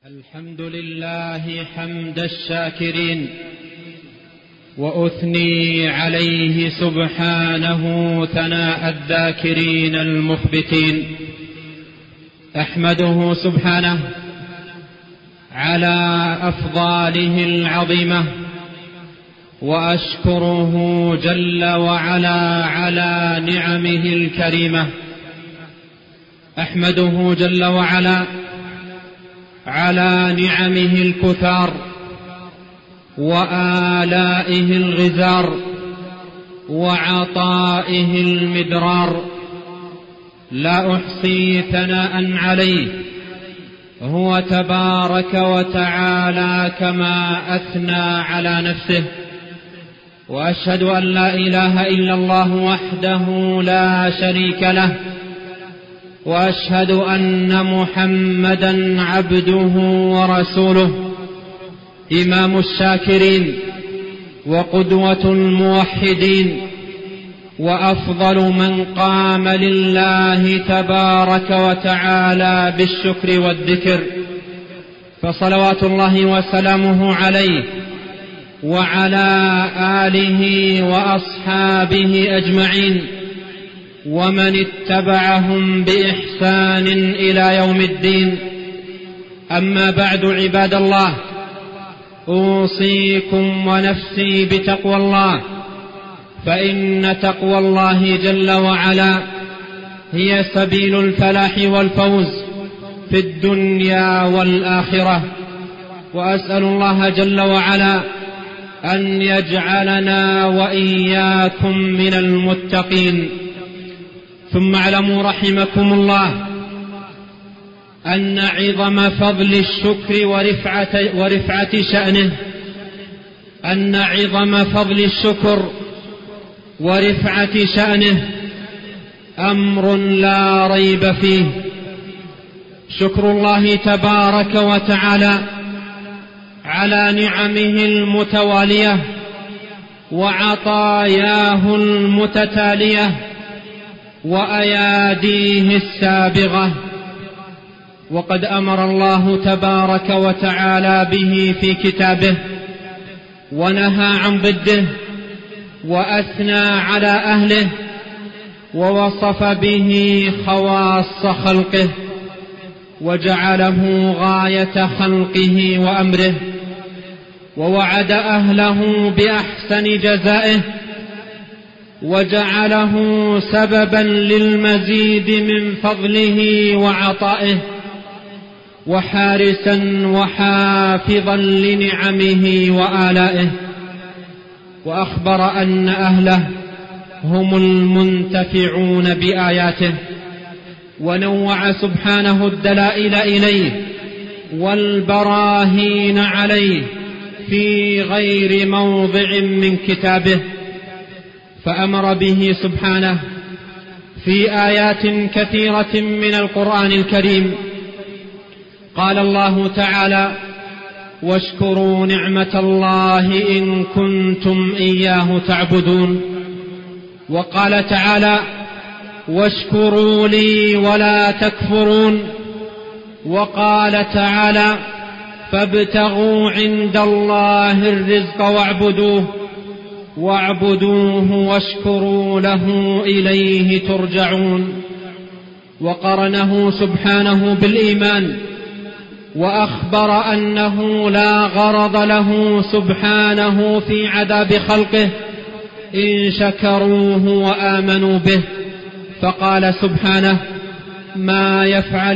الحمد لله حمد الشاكرين، وأثني عليه سبحانه ثناء الذاكرين المخبتين. أحمده سبحانه على أفضاله العظيمة، وأشكره جل وعلا على نعمه الكريمة. أحمده جل وعلا على نعمه الكثار وآلائه الغزار وعطائه المدرار، لا أحصي ثناء عليه، هو تبارك وتعالى كما أثنى على نفسه. وأشهد أن لا إله إلا الله وحده لا شريك له، وأشهد أن محمدا عبده ورسوله، إمام الشاكرين وقدوة الموحدين، وأفضل من قام لله تبارك وتعالى بالشكر والذكر. فصلوات الله وسلامه عليه وعلى آله وأصحابه أجمعين، ومن اتبعهم بإحسان إلى يوم الدين. أما بعد، عباد الله، أوصيكم ونفسي بتقوى الله، فإن تقوى الله جل وعلا هي سبيل الفلاح والفوز في الدنيا والآخرة. وأسأل الله جل وعلا أن يجعلنا وإياكم من المتقين. ثم اعلموا رحمكم الله أن عظم فضل الشكر ورفعة شأنه، أن عظم فضل الشكر ورفعة شأنه أمر لا ريب فيه. شكر الله تبارك وتعالى على نعمه المتوالية وعطاياه المتتالية وأياديه السابغة. وقد أمر الله تبارك وتعالى به في كتابه، ونهى عن ضده، وأثنى على أهله، ووصف به خواص خلقه، وجعله غاية خلقه وأمره، ووعد أهله بأحسن جزائه، وجعله سببا للمزيد من فضله وعطائه، وحارسا وحافظا لنعمه وآلائه. وأخبر أن أهله هم المنتفعون بآياته، ونوع سبحانه الدلائل إليه والبراهين عليه في غير موضع من كتابه. فأمر به سبحانه في آيات كثيرة من القرآن الكريم. قال الله تعالى: واشكروا نعمة الله إن كنتم إياه تعبدون. وقال تعالى: واشكروا لي ولا تكفرون. وقال تعالى: فابتغوا عند الله الرزق واعبدوه واشكروا له إليه ترجعون. وقرنه سبحانه بالإيمان، وأخبر أنه لا غرض له سبحانه في عذاب خلقه إن شكروه وآمنوا به. فقال سبحانه: ما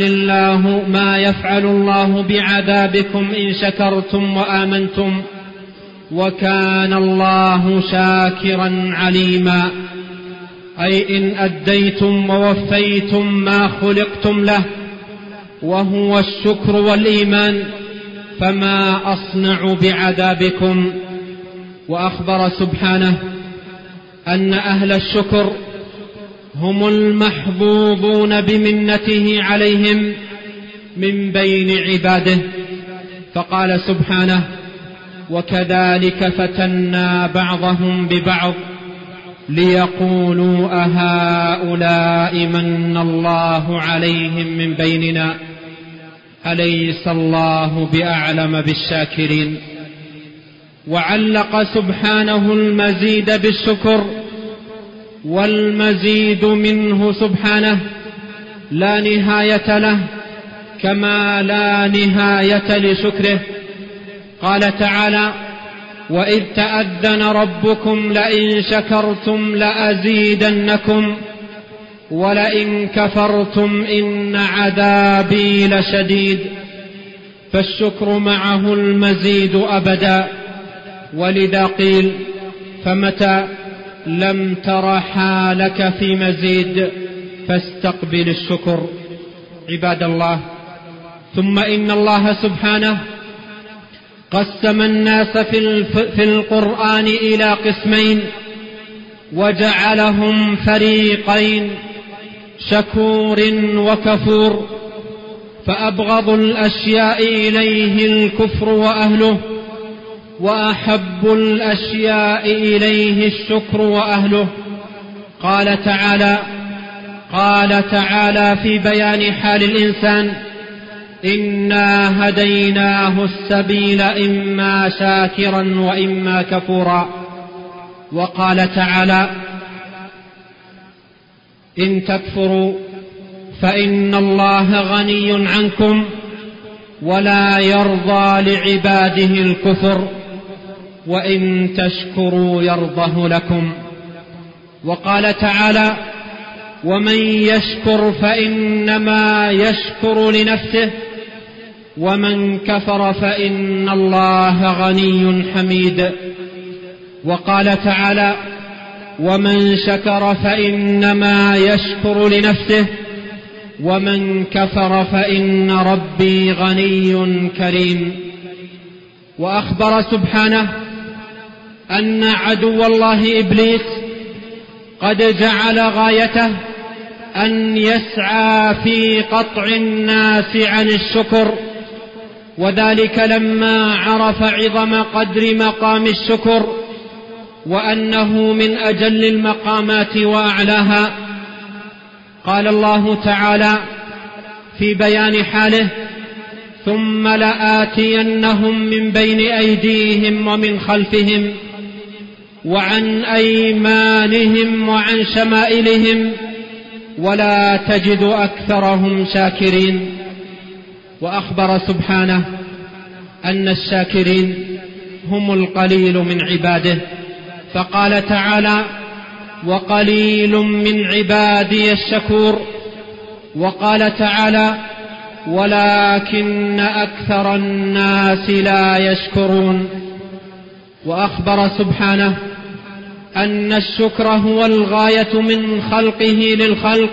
يفعل الله بعذابكم إن شكرتم وآمنتم، وكان الله شاكرا عليما. أي إن أديتم ووفيتم ما خلقتم له، وهو الشكر والإيمان، فما أصنع بعذابكم. وأخبر سبحانه أن أهل الشكر هم المحظوظون بمنته عليهم من بين عباده. فقال سبحانه: وكذلك فتنا بعضهم ببعض ليقولوا أهؤلاء من الله عليهم من بيننا أليس الله بأعلم بالشاكرين. وعلق سبحانه المزيد بالشكر، والمزيد منه سبحانه لا نهاية له كما لا نهاية لشكره. قال تعالى: وإذ تأذن ربكم لئن شكرتم لأزيدنكم ولئن كفرتم إن عذابي لشديد. فالشكر معه المزيد أبدا، ولذا قيل: فمتى لم تر حالك في مزيد فاستقبل الشكر. عباد الله، ثم إن الله سبحانه قسم الناس في القرآن إلى قسمين، وجعلهم فريقين: شكور وكفور. فأبغض الأشياء إليه الكفر وأهله، وأحب الأشياء إليه الشكر وأهله. قال تعالى في بيان حال الإنسان: إنا هديناه السبيل إما شاكرا وإما كفورا. وقال تعالى: إن تكفروا فإن الله غني عنكم ولا يرضى لعباده الكفر وإن تشكروا يرضه لكم. وقال تعالى: ومن يشكر فإنما يشكر لنفسه ومن كفر فإن الله غني حميد. وقال تعالى: ومن شكر فإنما يشكر لنفسه ومن كفر فإن ربي غني كريم. وأخبر سبحانه أن عدو الله إبليس قد جعل غايته أن يسعى في قطع الناس عن الشكر، وذلك لما عرف عظم قدر مقام الشكر وأنه من أجل المقامات وأعلاها. قال الله تعالى في بيان حاله: ثم لآتينهم من بين أيديهم ومن خلفهم وعن أيمانهم وعن شمائلهم ولا تجد أكثرهم شاكرين. وأخبر سبحانه أن الشاكرين هم القليل من عباده، فقال تعالى: وقليل من عبادي الشكور. وقال تعالى: ولكن أكثر الناس لا يشكرون. وأخبر سبحانه أن الشكر هو الغاية من خلقه للخلق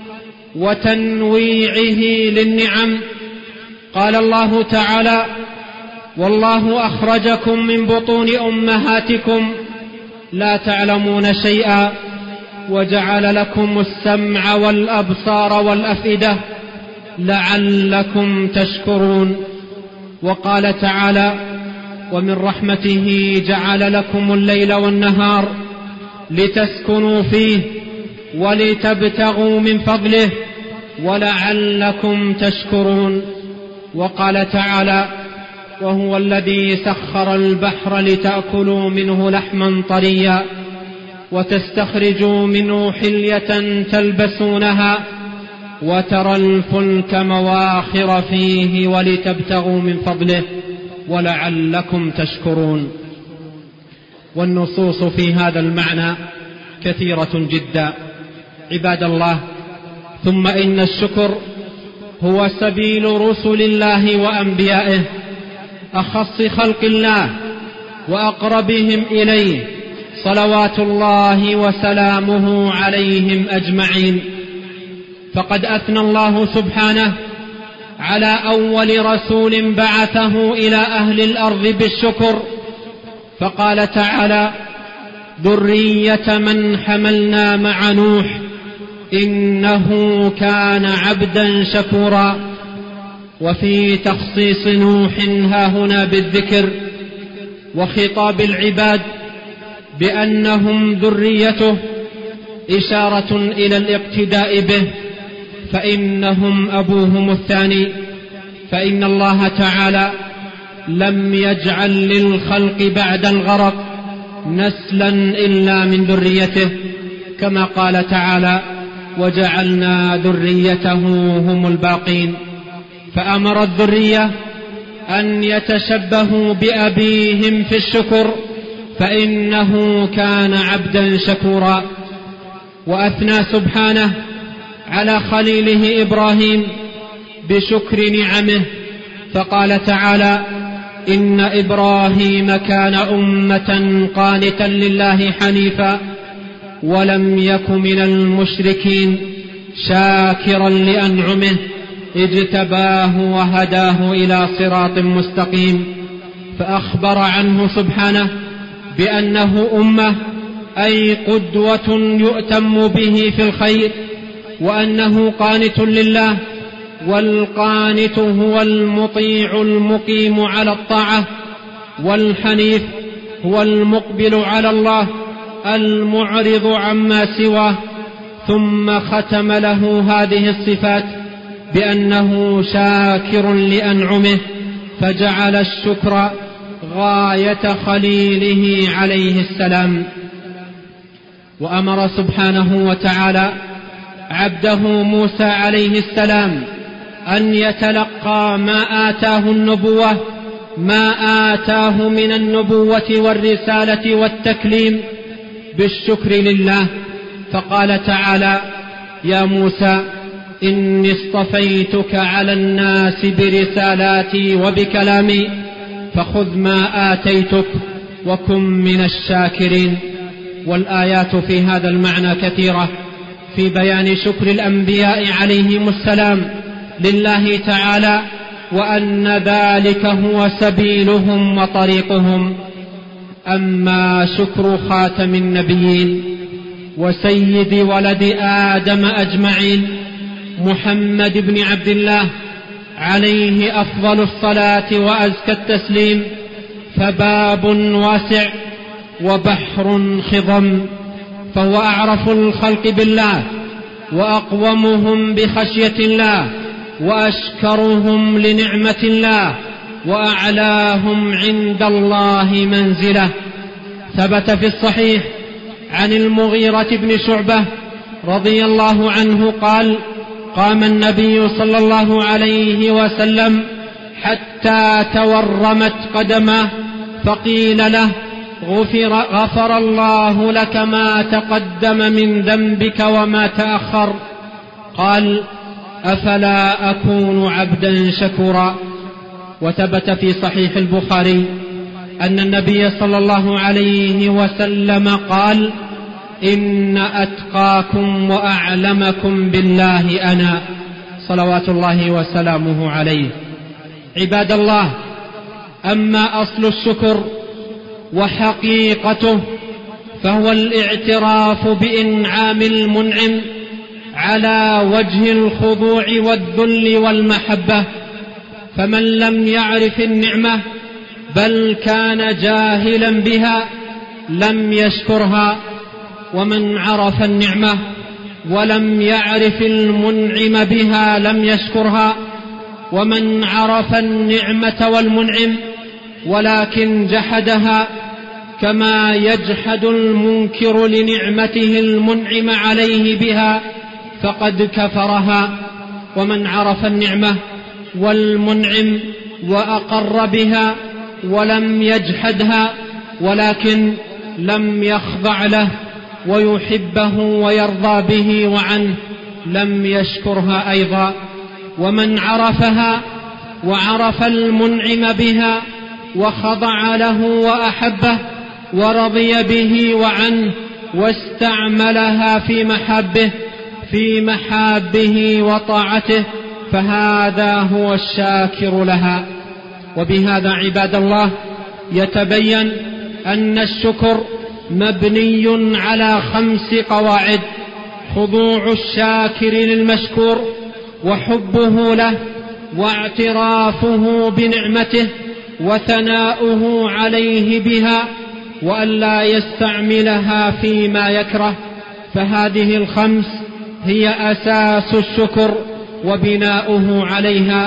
وتنويعه للنعم. قال الله تعالى: والله أخرجكم من بطون أمهاتكم لا تعلمون شيئا وجعل لكم السمع والأبصار والأفئدة لعلكم تشكرون. وقال تعالى: ومن رحمته جعل لكم الليل والنهار لتسكنوا فيه ولتبتغوا من فضله ولعلكم تشكرون. وقال تعالى: وهو الذي سخر البحر لتأكلوا منه لحما طريا وتستخرجوا منه حلية تلبسونها وترى الفلك مواخر فيه ولتبتغوا من فضله ولعلكم تشكرون. والنصوص في هذا المعنى كثيرة جدا. عباد الله، ثم إن الشكر هو سبيل رسل الله وأنبيائه، أخص خلق الله وأقربهم إليه صلوات الله وسلامه عليهم أجمعين. فقد أثنى الله سبحانه على أول رسول بعثه إلى أهل الأرض بالشكر، فقال تعالى: ذرية من حملنا مع نوح إنه كان عبدا شكورا. وفي تخصيص نوح هاهنا بالذكر وخطاب العباد بأنهم ذريته إشارة إلى الاقتداء به، فإنهم أبوهم الثاني، فإن الله تعالى لم يجعل للخلق بعد الغرق نسلا إلا من ذريته، كما قال تعالى: وجعلنا ذريته هم الباقين. فأمر الذرية أن يتشبهوا بأبيهم في الشكر، فإنه كان عبدا شكورا. وأثنى سبحانه على خليله إبراهيم بشكر نعمه، فقال تعالى: إن إبراهيم كان أمة قانتا لله حنيفا ولم يك من المشركين شاكرا لأنعمه اجتباه وهداه إلى صراط مستقيم. فأخبر عنه سبحانه بأنه أمة، أي قدوة يؤتم به في الخير، وأنه قانت لله، والقانت هو المطيع المقيم على الطاعة، والحنيف هو المقبل على الله المعرض عما سواه. ثم ختم له هذه الصفات بأنه شاكر لأنعمه، فجعل الشكر غاية خليله عليه السلام. وأمر سبحانه وتعالى عبده موسى عليه السلام أن يتلقى ما آتاه من النبوة والرسالة والتكليم بالشكر لله، فقال تعالى: يا موسى إني اصطفيتك على الناس برسالاتي وبكلامي فخذ ما آتيتك وكن من الشاكرين. والآيات في هذا المعنى كثيرة في بيان شكر الأنبياء عليهم السلام لله تعالى، وأن ذلك هو سبيلهم وطريقهم. أما شكر خاتم النبيين وسيد ولد آدم أجمعين محمد بن عبد الله عليه أفضل الصلاة وأزكى التسليم، فباب واسع وبحر خضم، فهو أعرف الخلق بالله وأقومهم بخشية الله وأشكرهم لنعمة الله وأعلاهم عند الله منزلة. ثبت في الصحيح عن المغيرة بن شعبة رضي الله عنه قال: قام النبي صلى الله عليه وسلم حتى تورمت قدمه، فقيل له: غفر الله لك ما تقدم من ذنبك وما تأخر. قال: أفلا أكون عبدا شكورا. وثبت في صحيح البخاري أن النبي صلى الله عليه وسلم قال: إن أتقاكم وأعلمكم بالله أنا، صلوات الله وسلامه عليه. عباد الله، أما أصل الشكر وحقيقته فهو الاعتراف بإنعام المنعم على وجه الخضوع والذل والمحبة. فمن لم يعرف النعمة بل كان جاهلا بها لم يشكرها، ومن عرف النعمة ولم يعرف المنعم بها لم يشكرها، ومن عرف النعمة والمنعم ولكن جحدها كما يجحد المنكر لنعمته المنعم عليه بها فقد كفرها. ومن عرف النعمة والمنعم وأقر بها ولم يجحدها ولكن لم يخضع له ويحبه ويرضى به وعنه لم يشكرها أيضا. ومن عرفها وعرف المنعم بها وخضع له وأحبه ورضي به وعنه واستعملها في محابه وطاعته فهذا هو الشاكر لها. وبهذا عباد الله يتبين أن الشكر مبني على 5 قواعد: خضوع الشاكر للمشكور، وحبه له، واعترافه بنعمته، وثناؤه عليه بها، وأن لا يستعملها فيما يكره. فهذه 5 هي أساس الشكر وبناؤه عليها،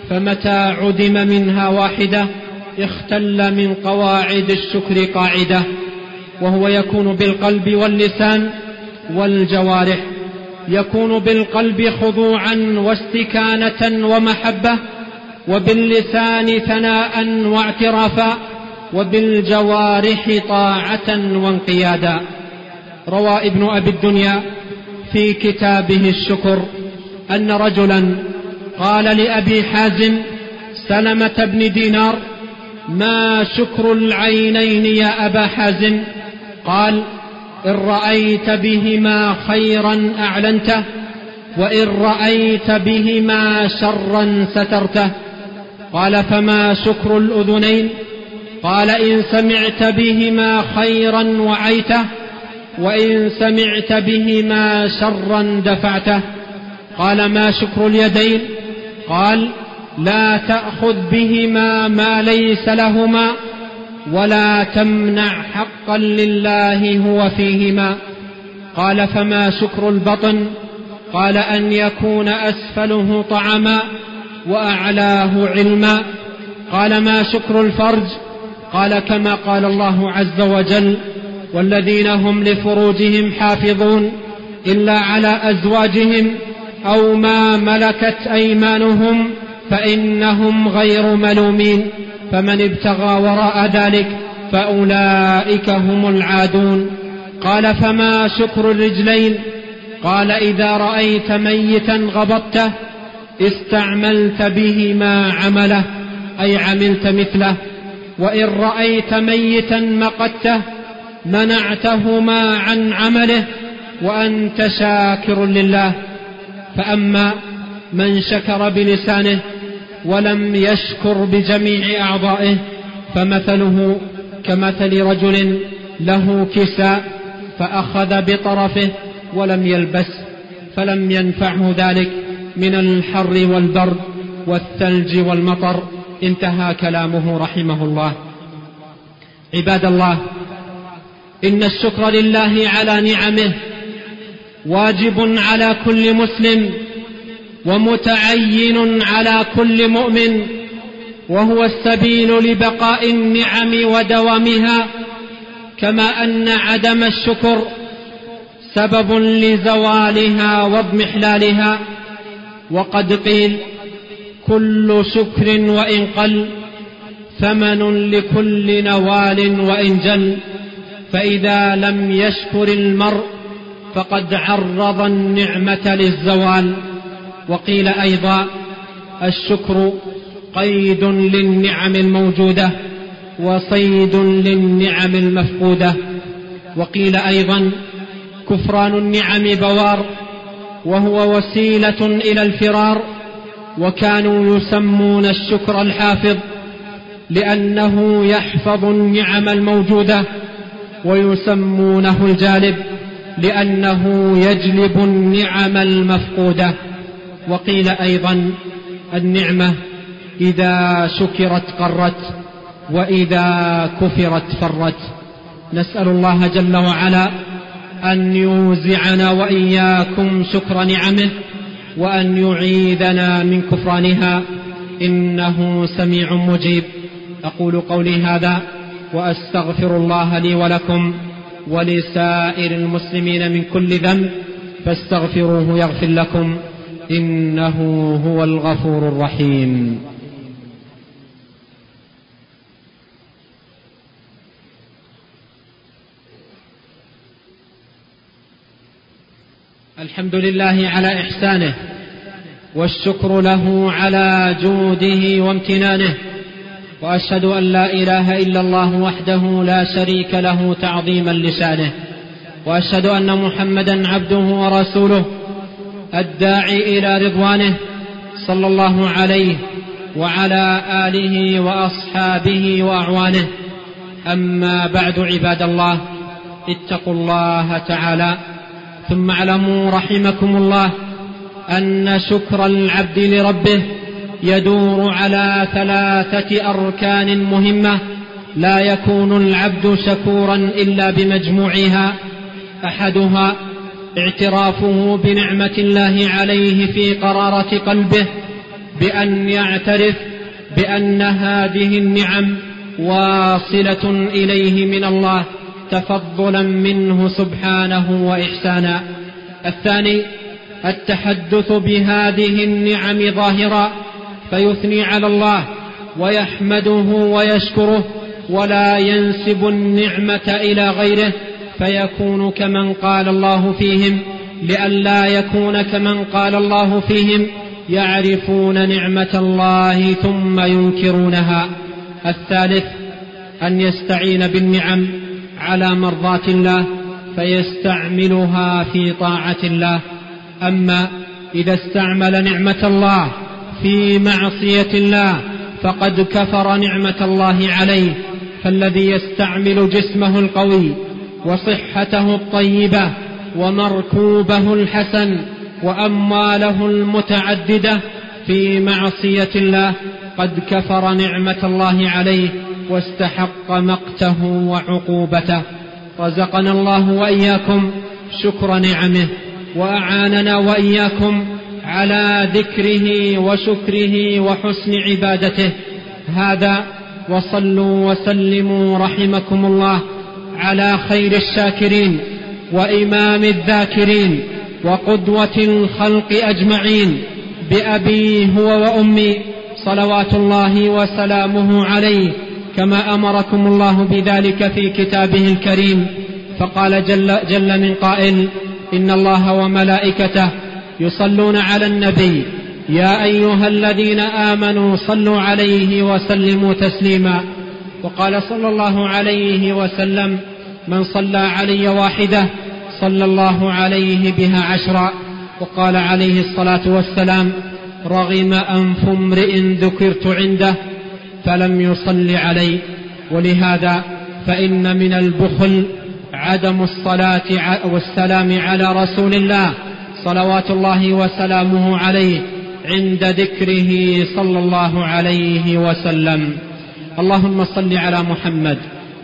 فمتى عدم منها واحدة اختل من قواعد الشكر قاعدة، وهو يكون بالقلب واللسان والجوارح. يكون بالقلب خضوعا واستكانة ومحبة، وباللسان ثناء واعترافا، وبالجوارح طاعة وانقيادا. روى ابن أبي الدنيا في كتابه الشكر أن رجلا قال لأبي حازم سلمة بن دينار: ما شكر العينين يا أبا حازم؟ قال: إن رأيت بهما خيرا أعلنته، وإن رأيت بهما شرا سترته. قال: فما شكر الأذنين؟ قال: إن سمعت بهما خيرا وعيته، وإن سمعت بهما شرا دفعته. قال: ما شكر اليدين؟ قال: لا تأخذ بهما ما ليس لهما، ولا تمنع حقا لله هو فيهما. قال: فما شكر البطن؟ قال: أن يكون أسفله طعما وأعلاه علما. قال: ما شكر الفرج؟ قال: كما قال الله عز وجل: والذين هم لفروجهم حافظون إلا على أزواجهم أو ما ملكت أيمانهم فإنهم غير ملومين، فمن ابتغى وراء ذلك فأولئك هم العادون. قال: فما شكر الرجلين؟ قال: إذا رأيت ميتا غبطته استعملت بهما عمله، أي عملت مثله، وإن رأيت ميتا مقته منعتهما عن عمله وأنت شاكر لله. فأما من شكر بلسانه ولم يشكر بجميع أعضائه فمثله كمثل رجل له كساء فأخذ بطرفه ولم يلبس، فلم ينفعه ذلك من الحر والبرد والثلج والمطر. انتهى كلامه رحمه الله. عباد الله، إن الشكر لله على نعمه واجب على كل مسلم ومتعين على كل مؤمن، وهو السبيل لبقاء النعم ودوامها، كما أن عدم الشكر سبب لزوالها واضمحلالها. وقد قيل: كل شكر وإن قل ثمن لكل نوال وإن جل، فإذا لم يشكر المرء فقد عرض النعمة للزوال. وقيل أيضا: الشكر قيد للنعم الموجودة وصيد للنعم المفقودة. وقيل أيضا: كفران النعم بوار، وهو وسيلة إلى الفرار. وكانوا يسمون الشكر الحافظ لأنه يحفظ النعم الموجودة، ويسمونه الجالب لأنه يجلب النعم المفقودة. وقيل أيضا: النعمة إذا شكرت قرت، وإذا كفرت فرت. نسأل الله جل وعلا أن يوزعنا وإياكم شكر نعمه، وأن يعيذنا من كفرانها، إنه سميع مجيب. أقول قولي هذا وأستغفر الله لي ولكم ولسائر المسلمين من كل ذنب، فاستغفروه يغفر لكم، إنه هو الغفور الرحيم. الحمد لله على إحسانه، والشكر له على جوده وامتنانه، وأشهد أن لا إله إلا الله وحده لا شريك له تعظيما لشانه، وأشهد أن محمدا عبده ورسوله الداعي إلى رضوانه، صلى الله عليه وعلى آله وأصحابه وأعوانه. أما بعد، عباد الله، اتقوا الله تعالى، ثم اعلموا رحمكم الله أن شكر العبد لربه يدور على 3 أركان مهمة لا يكون العبد شكورا إلا بمجموعها. أحدها اعترافه بنعمة الله عليه في قرارة قلبه، بأن يعترف بأن هذه النعم واصلة إليه من الله تفضلا منه سبحانه وإحسانا. الثاني التحدث بهذه النعم ظاهرا، فيثني على الله ويحمده ويشكره ولا ينسب النعمة إلى غيره فيكون كمن قال الله فيهم، لئلا يكون كمن قال الله فيهم يعرفون نعمة الله ثم ينكرونها. الثالث أن يستعين بالنعم على مرضاة الله فيستعملها في طاعة الله. أما إذا استعمل نعمة الله في معصية الله فقد كفر نعمة الله عليه. فالذي يستعمل جسمه القوي وصحته الطيبة ومركوبه الحسن وأمواله المتعددة في معصية الله قد كفر نعمة الله عليه واستحق مقته وعقوبته. رزقنا الله وإياكم شكر نعمه، وأعاننا وإياكم على ذكره وشكره وحسن عبادته. هذا، وصلوا وسلموا رحمكم الله على خير الشاكرين وإمام الذاكرين وقدوة الخلق أجمعين، بأبي هو وأمي صلوات الله وسلامه عليه، كما أمركم الله بذلك في كتابه الكريم. فقال جل من قائل: إن الله وملائكته يصلون على النبي يا أيها الذين آمنوا صلوا عليه وسلموا تسليما. وقال صلى الله عليه وسلم: من صلى علي واحدة صلى الله عليه بها 10. وقال عليه الصلاة والسلام: رغم أنف امرئ ذكرت عنده فلم يصل علي. ولهذا فإن من البخل عدم الصلاة والسلام على رسول الله صلوات الله وسلامه عليه عند ذكره صلى الله عليه وسلم. اللهم صل على محمد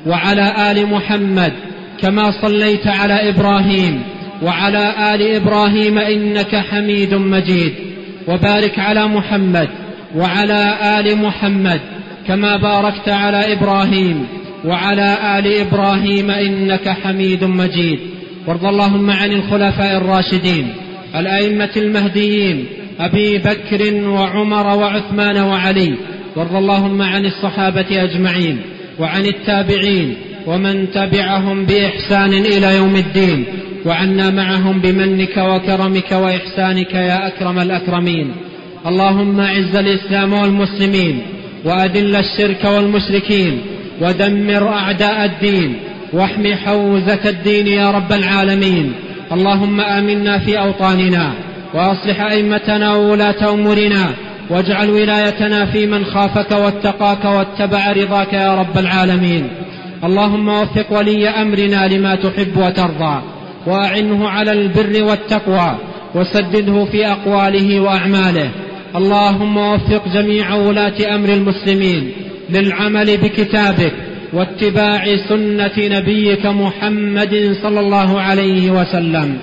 وعلى آل محمد كما صليت على إبراهيم وعلى آل إبراهيم إنك حميد مجيد، وبارك على محمد وعلى آل محمد كما باركت على إبراهيم وعلى آل إبراهيم إنك حميد مجيد. وارض اللهم عن الخلفاء الراشدين الأئمة المهديين أبي بكر وعمر وعثمان وعلي. وارض اللهم عن الصحابة أجمعين وعن التابعين ومن تبعهم بإحسان إلى يوم الدين، وعنا معهم بمنك وكرمك وإحسانك يا أكرم الأكرمين. اللهم أعز الإسلام والمسلمين وأذل الشرك والمشركين ودمر أعداء الدين واحم حوزة الدين يا رب العالمين. اللهم آمنا في أوطاننا وأصلح أئمتنا وولاة أمورنا، واجعل ولايتنا في من خافك واتقاك واتبع رضاك يا رب العالمين. اللهم وفق ولي أمرنا لما تحب وترضى، وأعنه على البر والتقوى، وسدده في أقواله وأعماله. اللهم وفق جميع ولاة أمر المسلمين للعمل بكتابك واتباع سنة نبيك محمد صلى الله عليه وسلم.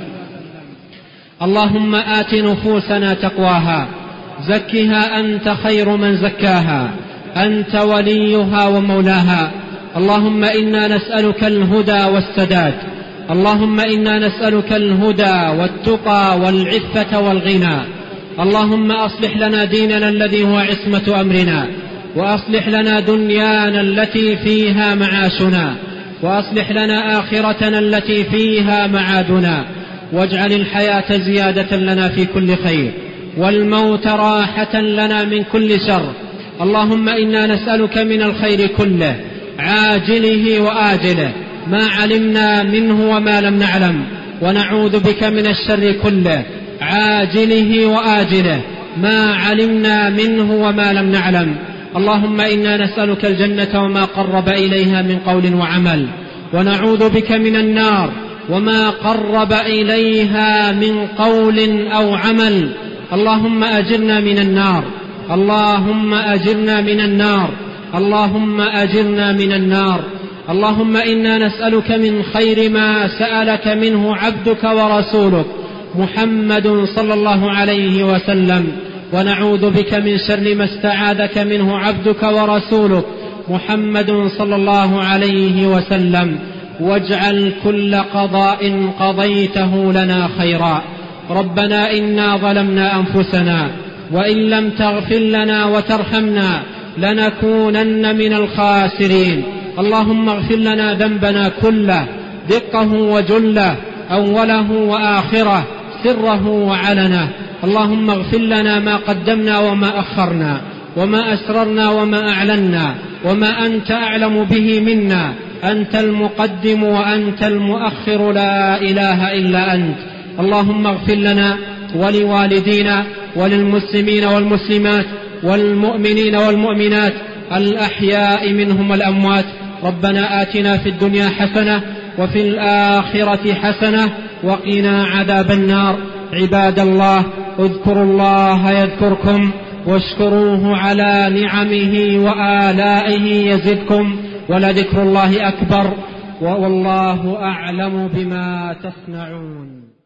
اللهم آت نفوسنا تقواها، زكها أنت خير من زكاها، أنت وليها ومولاها. اللهم إنا نسألك الهدى والسداد، اللهم إنا نسألك الهدى والتقى والعفة والغنى. اللهم أصلح لنا ديننا الذي هو عصمة أمرنا، وأصلح لنا دنيانا التي فيها معاشنا، وأصلح لنا آخرتنا التي فيها معادنا، واجعل الحياة زيادة لنا في كل خير، والموت راحة لنا من كل شر. اللهم إنا نسألك من الخير كله عاجله وآجله ما علمنا منه وما لم نعلم، ونعوذ بك من الشر كله عاجله وآجله ما علمنا منه وما لم نعلم. اللهم إنا نسألك الجنة وما قرب إليها من قول وعمل، ونعوذ بك من النار وما قرب إليها من قول أو عمل. اللهم أجرنا من النار، اللهم أجرنا من النار، اللهم أجرنا من النار. اللهم إنا نسألك من خير ما سألك منه عبدك ورسولك محمد صلى الله عليه وسلم، ونعوذ بك من شر ما استعاذك منه عبدك ورسولك محمد صلى الله عليه وسلم. واجعل كل قضاء قضيته لنا خيرا. ربنا إنا ظلمنا أنفسنا وإن لم تغفر لنا وترحمنا لنكونن من الخاسرين. اللهم اغفر لنا ذنبنا كله دقه وجله أوله وآخره سره وعلنه. اللهم اغفر لنا ما قدمنا وما أخرنا وما أسررنا وما أعلنا وما أنت أعلم به منا. أنت المقدم وأنت المؤخر لا إله إلا أنت. اللهم اغفر لنا ولوالدينا وللمسلمين والمسلمات والمؤمنين والمؤمنات الأحياء منهم والأموات. ربنا آتنا في الدنيا حسنة وفي الآخرة حسنة وقنا عذاب النار. عباد الله، اذكروا الله يذكركم واشكروه على نعمه وآلائه يزدكم ولذكر الله أكبر والله أعلم بما تصنعون.